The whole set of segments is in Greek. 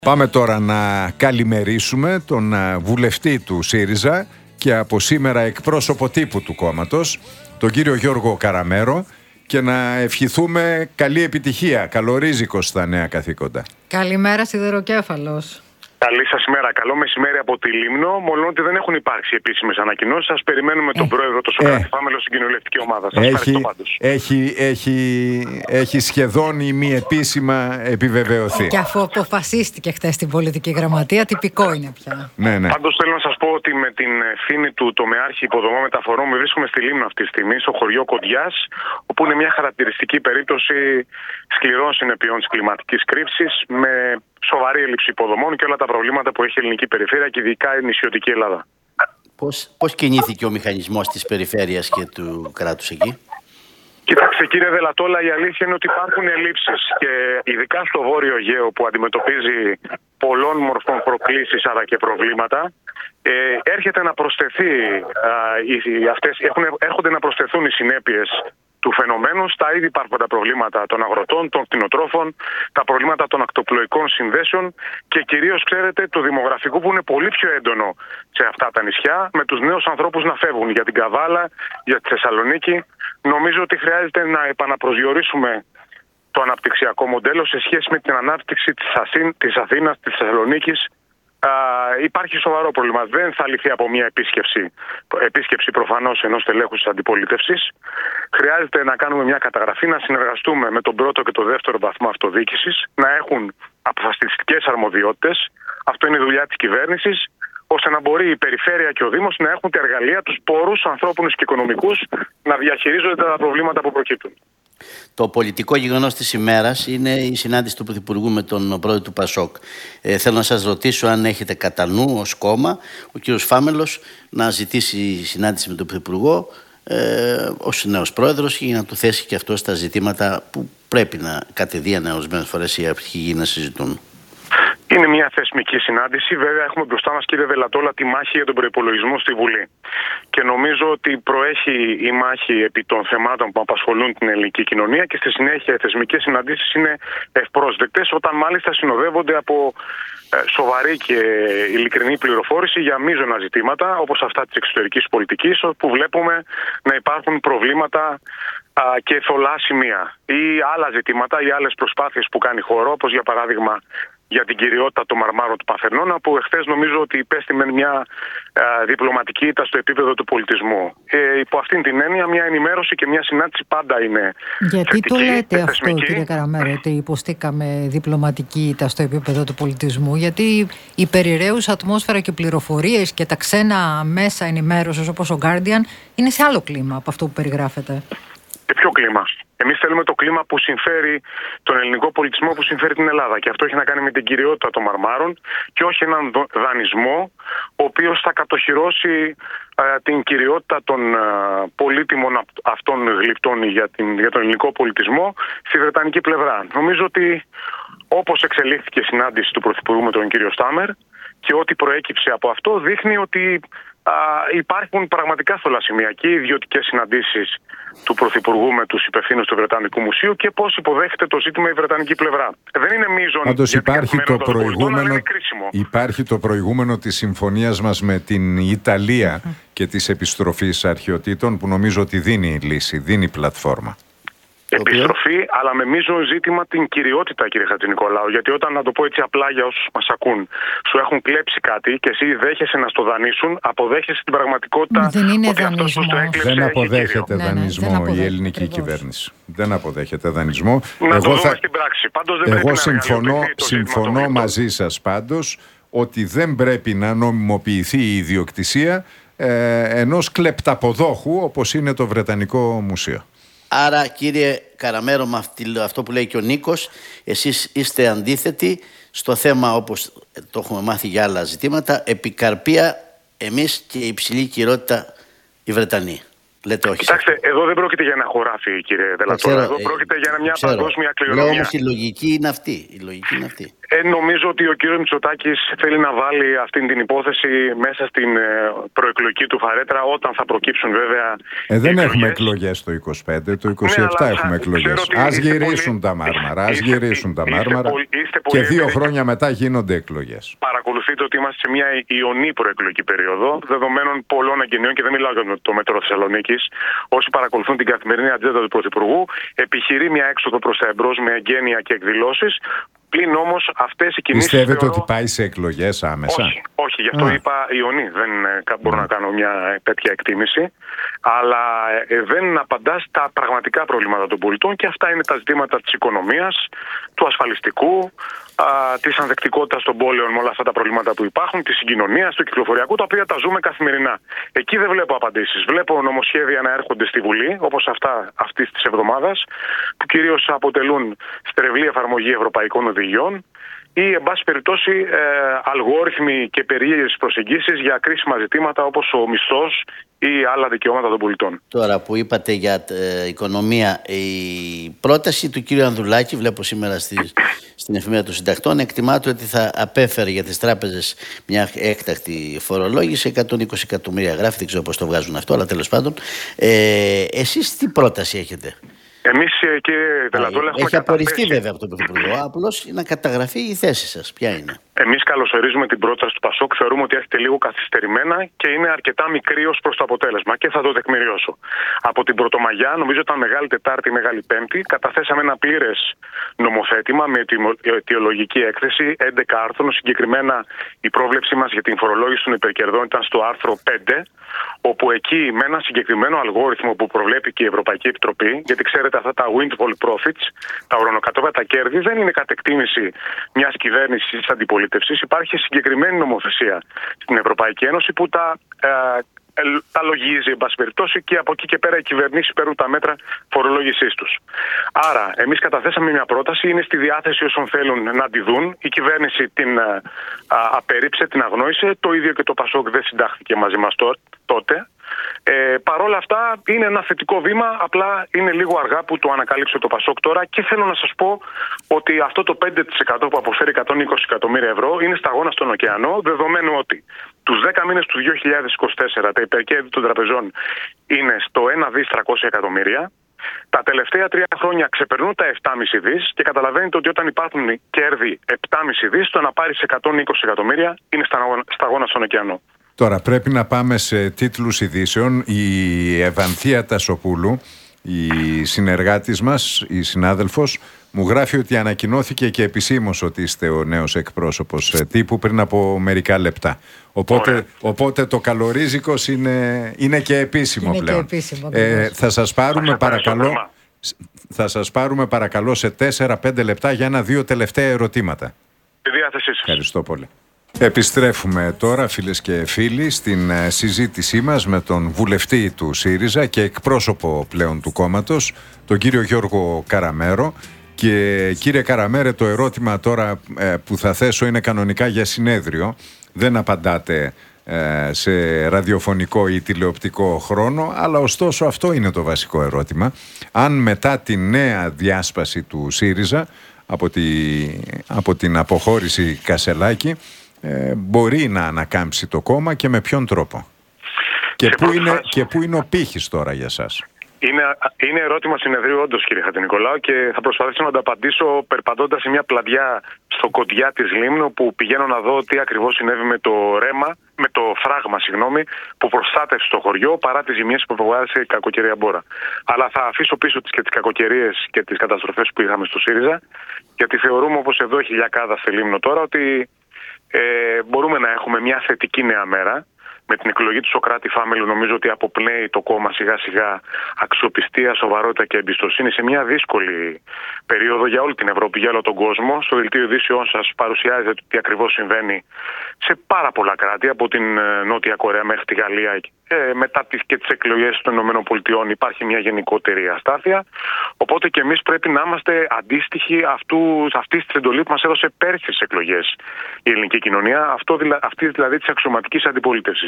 Πάμε τώρα να καλημερίσουμε τον βουλευτή του ΣΥΡΙΖΑ και από σήμερα εκπρόσωπο τύπου του κόμματος, τον κύριο Γιώργο Καραμέρο, και να ευχηθούμε καλή επιτυχία, καλορίζικο στα νέα καθήκοντα. Καλημέρα, Σιδεροκέφαλος. Καλή σας ημέρα. Καλό μεσημέρι από τη Λίμνο. Μόνο ότι δεν έχουν υπάρξει επίσημες ανακοινώσεις. Σας περιμένουμε τον πρόεδρο, τον Σοκράτη Φάμελο, στην κοινοβουλευτική ομάδα. Σας ευχαριστώ πάντως. Έχει σχεδόν ημιεπίσημα επιβεβαιωθεί. Και αφού αποφασίστηκε χθες στην πολιτική γραμματεία, τυπικό είναι πια. Ναι. Πάντως θέλω να σας πω ότι με την ευθύνη του τομεάρχη υποδομών μεταφορών μου βρίσκομαι στη Λίμνο αυτή τη στιγμή, στο χωριό Κοντιάς, όπου είναι μια χαρακτηριστική περίπτωση σκληρών συνεπειών της κλιματικής κρύψης, με σοβαρή έλλειψη υποδομών και όλα τα προβλήματα που έχει η ελληνική περιφέρεια και ειδικά η νησιωτική Ελλάδα. Πώς κινήθηκε ο μηχανισμός της περιφέρειας και του κράτους εκεί? Κοιτάξτε, κύριε Δελατόλα, η αλήθεια είναι ότι υπάρχουν ελλείψεις και ειδικά στο Βόρειο Αιγαίο, που αντιμετωπίζει πολλών μορφών προκλήσεις αλλά και προβλήματα, έρχεται να προσθεθεί, έρχονται να προσθεθούν οι συνέπειες του φαινομένου στα ήδη υπάρχοντα προβλήματα των αγροτών, των κτηνοτρόφων, τα προβλήματα των ακτοπλοϊκών συνδέσεων και κυρίως, ξέρετε, του δημογραφικού, που είναι πολύ πιο έντονο σε αυτά τα νησιά, με τους νέους ανθρώπους να φεύγουν για την Καβάλα, για τη Θεσσαλονίκη. Νομίζω ότι χρειάζεται να επαναπροσδιορίσουμε το αναπτυξιακό μοντέλο σε σχέση με την ανάπτυξη της Αθήνας, της Θεσσαλονίκης. Υπάρχει σοβαρό πρόβλημα. Δεν θα λυθεί από μια επίσκεψη προφανώς ενός τελέχους της αντιπολίτευσης. Χρειάζεται να κάνουμε μια καταγραφή, να συνεργαστούμε με τον πρώτο και τον δεύτερο βαθμό αυτοδιοίκησης, να έχουν αποφασιστικές αρμοδιότητες. Αυτό είναι η δουλειά της κυβέρνησης, ώστε να μπορεί η περιφέρεια και ο Δήμος να έχουν τα εργαλεία, τους πόρους ανθρώπινους και οικονομικούς, να διαχειρίζονται τα προβλήματα που προκύπτουν. Το πολιτικό γεγονός της ημέρας είναι η συνάντηση του Πρωθυπουργού με τον πρόεδρο του ΠΑΣΟΚ. Θέλω να σας ρωτήσω αν έχετε κατά νου ως κόμμα ο κύριος Φάμελος να ζητήσει συνάντηση με τον Πρωθυπουργό ως νέος πρόεδρος και να του θέσει και αυτό στα ζητήματα που πρέπει να κατεδίαν ορισμένες φορές οι αρχηγοί να συζητούν. Είναι μια θεσμική συνάντηση. Βέβαια, έχουμε μπροστά μας, κύριε Δελατόλα, τη μάχη για τον προϋπολογισμό στη Βουλή. Και νομίζω ότι προέχει η μάχη επί των θεμάτων που απασχολούν την ελληνική κοινωνία και στη συνέχεια οι θεσμικές συναντήσεις είναι ευπρόσδεκτες, όταν μάλιστα συνοδεύονται από σοβαρή και ειλικρινή πληροφόρηση για μείζωνα ζητήματα, όπως αυτά της εξωτερικής πολιτικής, όπου βλέπουμε να υπάρχουν προβλήματα και θολά σημεία, ή άλλα ζητήματα ή άλλες προσπάθειες που κάνει η χώρα, όπως για παράδειγμα για την κυριότητα των Μαρμάρων του Παρθενώνα, που εχθές νομίζω ότι υπέστη με μια διπλωματική ήττα στο επίπεδο του πολιτισμού. Υπό αυτήν την έννοια, μια ενημέρωση και μια συνάντηση πάντα είναι Γιατί θετική, το λέτε αυτό, θεσμική. κύριε Καραμέρο, ότι υποστήκαμε διπλωματική ήττα στο επίπεδο του πολιτισμού? Γιατί η περιραίουσα ατμόσφαιρα και πληροφορίες και τα ξένα μέσα ενημέρωσης όπως ο Guardian είναι σε άλλο κλίμα από αυτό που περιγράφεται. Σε ποιο κλίμα? Εμείς θέλουμε το κλίμα που συμφέρει τον ελληνικό πολιτισμό, που συμφέρει την Ελλάδα. Και αυτό έχει να κάνει με την κυριότητα των Μαρμάρων και όχι έναν δανεισμό, ο οποίος θα κατοχυρώσει την κυριότητα των πολύτιμων αυτών γλυπτών για τον ελληνικό πολιτισμό στη βρετανική πλευρά. Νομίζω ότι όπως εξελίχθηκε η συνάντηση του Πρωθυπουργού με τον κύριο Στάμερ και ό,τι προέκυψε από αυτό δείχνει ότι υπάρχουν πραγματικά θολά σημεία και ιδιωτικές συναντήσεις του Πρωθυπουργού με τους υπευθύνους του Βρετανικού Μουσείου και πώς υποδέχεται το ζήτημα η Βρετανική πλευρά. Δεν είναι μείζον. Πάντως υπάρχει το προηγούμενο της συμφωνίας μας με την Ιταλία και της επιστροφής αρχαιοτήτων, που νομίζω ότι δίνει λύση, δίνει πλατφόρμα. Επιστροφή, αλλά με μείζον ζήτημα την κυριότητα, κύριε Χατζηνικολάου. Γιατί όταν, να το πω έτσι απλά για όσους μας ακούν, σου έχουν κλέψει κάτι και εσύ δέχεσαι να στο δανείσουν, αποδέχεσαι την πραγματικότητα. Δεν είναι ότι αυτός που στο έκλεψε δεν αποδέχεται κύριο. δανεισμό δεν η ελληνική κυβέρνηση. Δεν αποδέχεται δανεισμό. Να το δούμε στην πράξη. Πάντως δεν Εγώ συμφωνώ μαζί σας πάντως ότι δεν πρέπει να νομιμοποιηθεί η ιδιοκτησία ενός κλεπταποδόχου όπως είναι το Βρετανικό Μουσείο. Άρα, κύριε Καραμέρο, με αυτό που λέει και ο Νίκος, εσείς είστε αντίθετοι στο θέμα, όπως το έχουμε μάθει για άλλα ζητήματα, επικαρπία εμείς και υψηλή κυριότητα οι Βρετανοί. Λέτε όχι. Κοιτάξτε, εδώ δεν πρόκειται για ένα χωράφι, κύριε Δελατόρα. Εδώ πρόκειται για μια παγκόσμια κληρονομιά. Λέω όμως η λογική είναι αυτή. Νομίζω ότι ο κύριος Μητσοτάκης θέλει να βάλει αυτή την υπόθεση μέσα στην προεκλογική του φαρέτρα, όταν θα προκύψουν βέβαια. Δεν έχουμε εκλογές το 25, το 27 έχουμε εκλογές. Ας γυρίσουν τα Μάρμαρα. Και 2 χρόνια μετά γίνονται εκλογές. Παρακολουθείτε ότι είμαστε σε μια ιονή προεκλογική περίοδο, δεδομένων πολλών εγγενειών, και δεν μιλάω για το μέτρο Θεσσαλονίκης. Όσοι παρακολουθούν την καθημερινή ατζέντα του Πρωθυπουργού, επιχειρεί μια έξοδο προς τα εμπρός με εγγένεια και εκδηλώσεις. Πλην όμως αυτές οι κινήσεις. Πιστεύετε ότι πάει σε εκλογές άμεσα? Όχι, γι' αυτό είπα ιονή. Δεν μπορώ να κάνω μια τέτοια εκτίμηση. Αλλά δεν απαντά στα πραγματικά προβλήματα των πολιτών, και αυτά είναι τα ζητήματα της οικονομίας, του ασφαλιστικού, της ανδεκτικότητας των πόλεων με όλα αυτά τα προβλήματα που υπάρχουν, της συγκοινωνίας, του κυκλοφοριακού, τα οποία τα ζούμε καθημερινά. Εκεί δεν βλέπω απαντήσεις. Βλέπω νομοσχέδια να έρχονται στη Βουλή, όπως αυτής της εβδομάδας, που κυρίως αποτελούν στρεβλή εφαρμογή ευρωπαϊκών οδηγιών ή, εν πάση περιπτώσει, αλγόριθμοι και περίεργες προσεγγίσεις για κρίσιμα ζητήματα όπως ο μισθός ή άλλα δικαιώματα των πολιτών. Τώρα που είπατε για οικονομία, η πρόταση του κ. Ανδρουλάκη, βλέπω σήμερα στην εφημερίδα των συντακτών, εκτιμάται ότι θα απέφερε για τις τράπεζες μια έκτακτη φορολόγηση 120 εκατομμύρια. Γράφει, δεν ξέρω πώς το βγάζουν αυτό, αλλά τέλος πάντων. Εσείς τι πρόταση έχετε? Εμείς, κύριε Δελατόλα, έχουμε έχει απορριφθεί βέβαια από τον Πρωθυπουργό. Απλώς να καταγραφεί η θέση σας. Ποια είναι? Εμείς καλωσορίζουμε την πρόταση του Πασόκ. Θεωρούμε ότι έρχεται λίγο καθυστερημένα και είναι αρκετά μικρή ως προς το αποτέλεσμα. Και θα το τεκμηριώσω. Από την Πρωτομαγιά, νομίζω ήταν Μεγάλη Τετάρτη ή Μεγάλη Πέμπτη, καταθέσαμε ένα πλήρες νομοθέτημα με αιτιολογική έκθεση 11 άρθρων. Συγκεκριμένα, η πρόβλεψή μας για την φορολόγηση των υπερκερδών ήταν στο άρθρο 5, όπου εκεί με ένα συγκεκριμένο αλγόριθμο που προβλέπει και η Ευρωπαϊκή Επιτροπή, γιατί ξέρετε, αυτά τα windfall profits, τα ουρανοκατέβατα κέρδη, δεν είναι κατ' εκτίμηση μιας κυβέρνησης της αντιπολίτευσης. Υπάρχει συγκεκριμένη νομοθεσία στην Ευρωπαϊκή Ένωση που τα λογίζει, εν πάση περιπτώσει, και από εκεί και πέρα οι κυβερνήσεις παίρνουν τα μέτρα φορολόγησής τους. Άρα, εμείς καταθέσαμε μια πρόταση, είναι στη διάθεση όσων θέλουν να τη δουν. Η κυβέρνηση την απέρριψε, την αγνόησε. Το ίδιο και το Πασόκ δεν συντάχθηκε μαζί μας τότε. Παρ' όλα αυτά είναι ένα θετικό βήμα, απλά είναι λίγο αργά που το ανακάλυψε το Πασόκ τώρα, και θέλω να σας πω ότι αυτό το 5% που αποφέρει 120 εκατομμύρια ευρώ είναι σταγόνα στον ωκεανό, δεδομένου ότι τους 10 μήνες του 2024 τα υπερκέρδη των τραπεζών είναι στο 1,300 εκατομμύρια. Τα τελευταία 3 χρόνια ξεπερνούν τα 7,5 δις, και καταλαβαίνετε ότι όταν υπάρχουν κέρδη 7,5 δις, το να πάρεις 120 εκατομμύρια είναι σταγόνα στον ωκεανό. Τώρα πρέπει να πάμε σε τίτλους ειδήσεων. Η Ευανθία Τασοπούλου, η συνεργάτης μας, η συνάδελφος, μου γράφει ότι ανακοινώθηκε και επισήμως ότι είστε ο νέος εκπρόσωπος τύπου πριν από μερικά λεπτά. Οπότε το καλορίζικος είναι και επίσημο πλέον. Θα σας πάρουμε παρακαλώ σε 4-5 λεπτά για 1-2 τελευταία ερωτήματα. Στη διάθεσή σας. Ευχαριστώ πολύ. Επιστρέφουμε τώρα, φίλες και φίλοι, στην συζήτησή μας με τον βουλευτή του ΣΥΡΙΖΑ και εκπρόσωπο πλέον του κόμματος, τον κύριο Γιώργο Καραμέρο. Και κύριε Καραμέρε, το ερώτημα τώρα που θα θέσω είναι κανονικά για συνέδριο. Δεν απαντάτε σε ραδιοφωνικό ή τηλεοπτικό χρόνο, αλλά ωστόσο αυτό είναι το βασικό ερώτημα. Αν μετά τη νέα διάσπαση του ΣΥΡΙΖΑ από την αποχώρηση Κασελάκη μπορεί να ανακάμψει το κόμμα και με ποιον τρόπο. Και πού είναι ο πύχης τώρα για σας? Είναι ερώτημα συνεδρίου όντως, κύριε Χατζηνικολάου, και θα προσπαθήσω να το απαντήσω περπατώντας σε μια πλατιά στο Κοντιά της Λίμνου, που πηγαίνω να δω τι ακριβώς συνέβη με το φράγμα, που προστάτευσε το χωριό παρά τις ζημιές που προβάλλησε η κακοκαιρία Μπόρα. Αλλά θα αφήσω πίσω και τις κακοκαιρίες και τις καταστροφές που είχαμε στο ΣΥΡΙΖΑ, γιατί θεωρούμε, όπως εδώ έχει λιακάδα στη Λίμνο τώρα, ότι μπορούμε να έχουμε μια θετική νέα μέρα. Με την εκλογή του Σωκράτη Φάμελου νομίζω ότι αποπνέει το κόμμα σιγά σιγά αξιοπιστία, σοβαρότητα και εμπιστοσύνη σε μια δύσκολη περίοδο για όλη την Ευρώπη, για όλο τον κόσμο. Στο δελτίο ειδήσεών σας παρουσιάζεται τι ακριβώς συμβαίνει σε πάρα πολλά κράτη, από την Νότια Κορέα μέχρι τη Γαλλία. Μετά και τις εκλογές των ΗΠΑ υπάρχει μια γενικότερη αστάθεια. Οπότε και εμείς πρέπει να είμαστε αντίστοιχοι αυτής της εντολής που μας έδωσε πέρσι στις εκλογές η ελληνική κοινωνία, αυτή δηλαδή της αξιωματικής αντιπολίτευσης.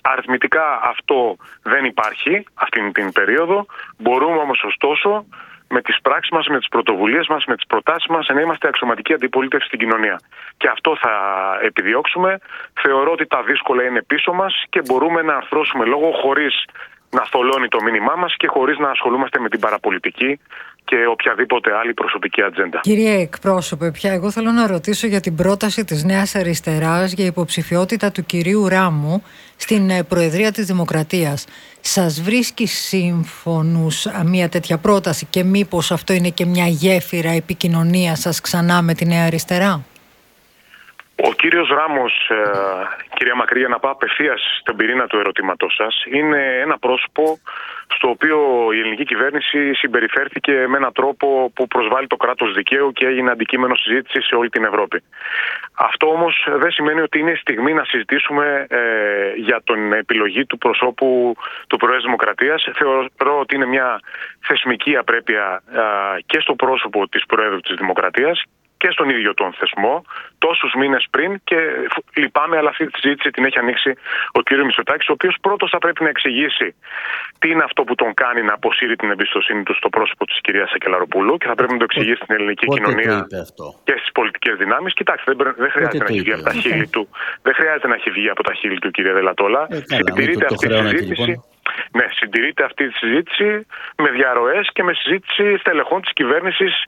Αριθμητικά αυτό δεν υπάρχει αυτή την περίοδο. Μπορούμε όμως ωστόσο με τις πράξεις μας, με τις πρωτοβουλίες μας, με τις προτάσεις μας να είμαστε αξιωματική αντιπολίτευση στην κοινωνία. Και αυτό θα επιδιώξουμε. Θεωρώ ότι τα δύσκολα είναι πίσω μας και μπορούμε να αρθρώσουμε λόγο χωρίς να θολώνει το μήνυμά μας και χωρίς να ασχολούμαστε με την παραπολιτική και οποιαδήποτε άλλη προσωπική ατζέντα. Κύριε εκπρόσωπε, πια εγώ θέλω να ρωτήσω για την πρόταση της Νέας Αριστεράς για υποψηφιότητα του κυρίου Ράμου στην Προεδρία της Δημοκρατίας. Σας βρίσκει σύμφωνους μια τέτοια πρόταση και μήπως αυτό είναι και μια γέφυρα επικοινωνία σας ξανά με τη Νέα Αριστερά? Ο κύριος Ράμος, κυρία Μακρύ, για να πάω απευθείας στον πυρήνα του ερωτήματός σας, είναι ένα πρόσωπο στο οποίο η ελληνική κυβέρνηση συμπεριφέρθηκε με έναν τρόπο που προσβάλλει το κράτος δικαίου και έγινε αντικείμενο συζήτηση σε όλη την Ευρώπη. Αυτό όμως δεν σημαίνει ότι είναι στιγμή να συζητήσουμε για την επιλογή του προσώπου του Προέδρου Δημοκρατίας. Θεωρώ ότι είναι μια θεσμική απρέπεια και στο πρόσωπο της Προέδρου της Δημοκρατίας και στον ίδιο τον θεσμό, τόσους μήνες πριν, και λυπάμαι, αλλά αυτή τη συζήτηση την έχει ανοίξει ο κ. Μητσοτάκης, ο οποίος πρώτος θα πρέπει να εξηγήσει τι είναι αυτό που τον κάνει να αποσύρει την εμπιστοσύνη του στο πρόσωπο της κυρίας Σακελαροπούλου και θα πρέπει να το εξηγήσει στην ελληνική κοινωνία και στις πολιτικές δυνάμεις. Κοιτάξτε, δεν χρειάζεται να έχει βγει από τα χείλη του. Δεν χρειάζεται να έχει βγει από τα χείλη του, κύριε Δελατόλα. Συντηρείται αυτή τη συζήτηση. Ναι, συντηρείται αυτή τη συζήτηση με διαρροές και με συζήτηση στελεχών της κυβέρνησης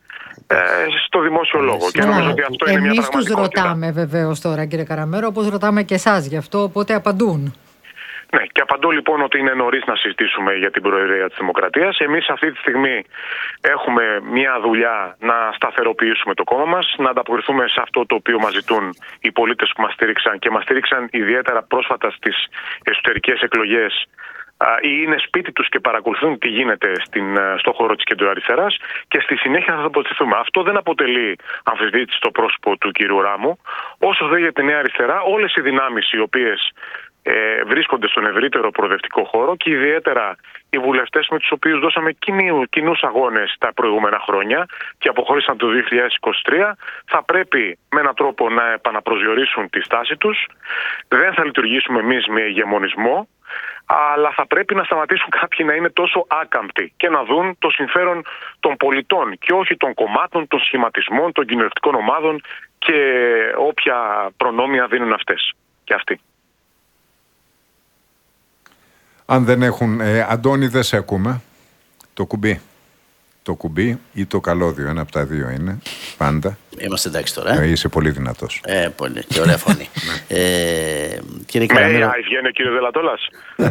στο δημόσιο λόγο. Και νομίζω ότι αυτό είναι μια πραγματικότητα. Εμείς τους ρωτάμε βεβαίως τώρα, κύριε Καραμέρο, όπως ρωτάμε και εσάς γι' αυτό, οπότε απαντούν. Ναι, και απαντώ λοιπόν ότι είναι νωρίς να συζητήσουμε για την Προεδρία της Δημοκρατίας. Εμείς αυτή τη στιγμή έχουμε μια δουλειά να σταθεροποιήσουμε το κόμμα μας, να ανταποκριθούμε σε αυτό το οποίο μας ζητούν οι πολίτες που μας στήριξαν και μας στήριξαν ιδιαίτερα πρόσφατα στις εσωτερικές εκλογές ή είναι σπίτι τους και παρακολουθούν τι γίνεται στο χώρο της κεντροαριστεράς, και στη συνέχεια θα τοποθετηθούμε. Αυτό δεν αποτελεί αμφισβήτηση στο πρόσωπο του κυρίου Ράμου. Όσο δε για τη Νέα Αριστερά, όλες οι δυνάμεις οι οποίες βρίσκονται στον ευρύτερο προοδευτικό χώρο και ιδιαίτερα οι βουλευτές με τους οποίους δώσαμε κοινούς αγώνες τα προηγούμενα χρόνια και αποχώρησαν το 2023, θα πρέπει με έναν τρόπο να επαναπροσδιορίσουν τη στάση τους. Δεν θα λειτουργήσουμε εμείς με ηγεμονισμό, αλλά θα πρέπει να σταματήσουν κάποιοι να είναι τόσο άκαμπτοι και να δουν το συμφέρον των πολιτών και όχι των κομμάτων, των σχηματισμών, των κοινωνικών ομάδων και όποια προνόμια δίνουν αυτές και αυτοί. Αν δεν έχουν... Αντώνη, δεν σε ακούμε. Το κουμπί. Το κουμπί ή το καλώδιο, ένα από τα δύο είναι, πάντα. Είμαστε εντάξει τώρα. Είσαι πολύ δυνατός. Πολύ. Και ωραία φωνή. Κύριε Καραμέρο. Βγαίνει ο κύριος Δελατόλας.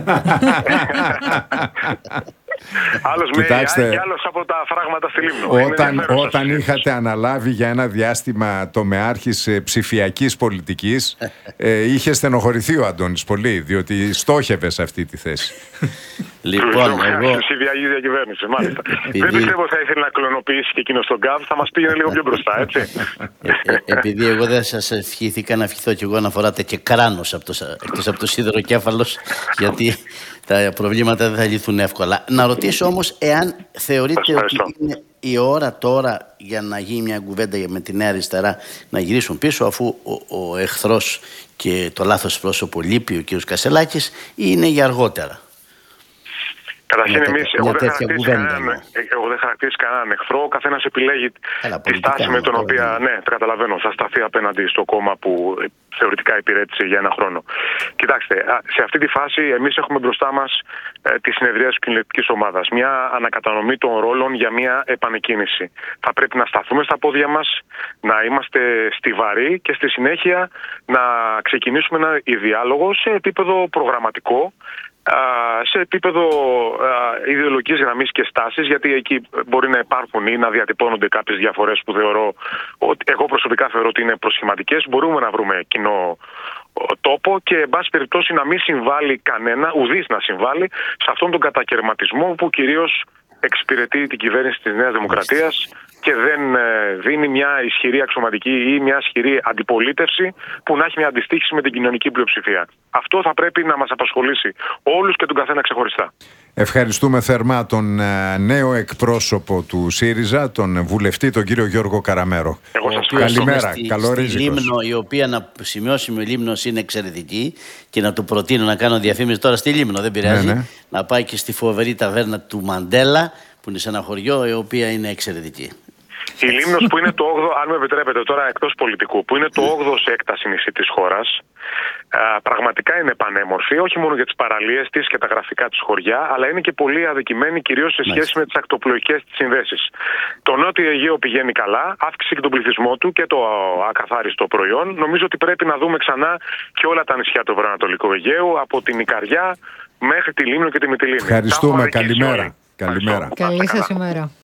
Άλλος με AI και άλλος από τα φράγματα στη Λίμνο. Όταν είχατε αναλάβει για ένα διάστημα τομεάρχης ψηφιακής πολιτικής, είχε στενοχωρηθεί ο Αντώνης πολύ, διότι στόχευε σε αυτή τη θέση. Λοιπόν, εγώ... Ψηφιακή διακυβέρνηση, μάλιστα. Δεν πιστεύω θα ήθελε να κλωνοποιήσει και εκείνο τον ΚΑΒ, θα μας πήγαινε λίγο πιο μπροστά, έτσι. Επειδή εγώ δεν σας ευχήθηκα να ευχηθώ κι εγώ να φοράτε και κράνος εκτός από το σιδεροκέφαλος, γιατί τα προβλήματα δεν θα λυθούν εύκολα. Να ρωτήσω όμως εάν θεωρείτε ότι είναι η ώρα τώρα για να γίνει μια κουβέντα με τη Νέα Αριστερά να γυρίσουν πίσω, αφού ο εχθρός και το λάθος πρόσωπο λείπει, ο κ. Κασελάκης, ή είναι για αργότερα? Καταρχήν, εγώ δεν χαρακτηρίζω κανέναν εχθρό. Ο καθένας επιλέγει τη στάση με τον οποίο, ναι, καταλαβαίνω, θα σταθεί απέναντι στο κόμμα που θεωρητικά υπηρέτησε για ένα χρόνο. Κοιτάξτε, σε αυτή τη φάση εμείς έχουμε μπροστά μας τη συνεδρία της κοινωνικής ομάδας. Μια ανακατανομή των ρόλων για μια επανεκκίνηση. Θα πρέπει να σταθούμε στα πόδια μας, να είμαστε στιβαροί και στη συνέχεια να ξεκινήσουμε ένα διάλογο σε επίπεδο προγραμματικό, σε επίπεδο ιδεολογικής γραμμής και στάσης, γιατί εκεί μπορεί να υπάρχουν ή να διατυπώνονται κάποιες διαφορές που εγώ προσωπικά θεωρώ ότι είναι προσχηματικές. Μπορούμε να βρούμε κοινό τόπο και εν πάση περιπτώσει να μην συμβάλλει κανένα, ουδής να συμβάλλει σε αυτόν τον κατακαιρματισμό που κυρίως εξυπηρετεί την κυβέρνηση της Νέας Δημοκρατίας και δεν δίνει μια ισχυρή αξιωματική ή μια ισχυρή αντιπολίτευση που να έχει μια αντιστοίχηση με την κοινωνική πλειοψηφία. Αυτό θα πρέπει να μας απασχολήσει όλους και τον καθένα ξεχωριστά. Ευχαριστούμε θερμά τον νέο εκπρόσωπο του ΣΥΡΙΖΑ, τον βουλευτή, τον κύριο Γιώργο Καραμέρο. Καλημέρα, καλορίζικος. Η οποία, να σημειώσουμε, η Λίμνος είναι εξαιρετική και να του προτείνω να κάνω διαφήμιση τώρα στη Λίμνο, δεν πειράζει. Ναι. Να πάει και στη φοβερή ταβέρνα του Μαντέλα, που είναι σε ένα χωριό, η οποία είναι εξαιρετική. Η Λίμνος, που είναι το 8ο, αν με επιτρέπετε τώρα εκτός πολιτικού, που είναι το 8ο σε έκταση νησί της χώρας, πραγματικά είναι πανέμορφη, όχι μόνο για τις παραλίες της και τα γραφικά της χωριά, αλλά είναι και πολύ αδικημένη κυρίως σε σχέση με τις ακτοπλοϊκές της συνδέσεις. Το Νότιο Αιγαίο πηγαίνει καλά, αύξησε και τον πληθυσμό του και το ακαθάριστο προϊόν. Νομίζω ότι πρέπει να δούμε ξανά και όλα τα νησιά του Βορειοανατολικού Αιγαίου, από την Ικαριά μέχρι τη Λίμνο και τη Μυτιλήνη. Ευχαριστούμε, καλημέρα. Καλημέρα. Καλή σας ημέρα.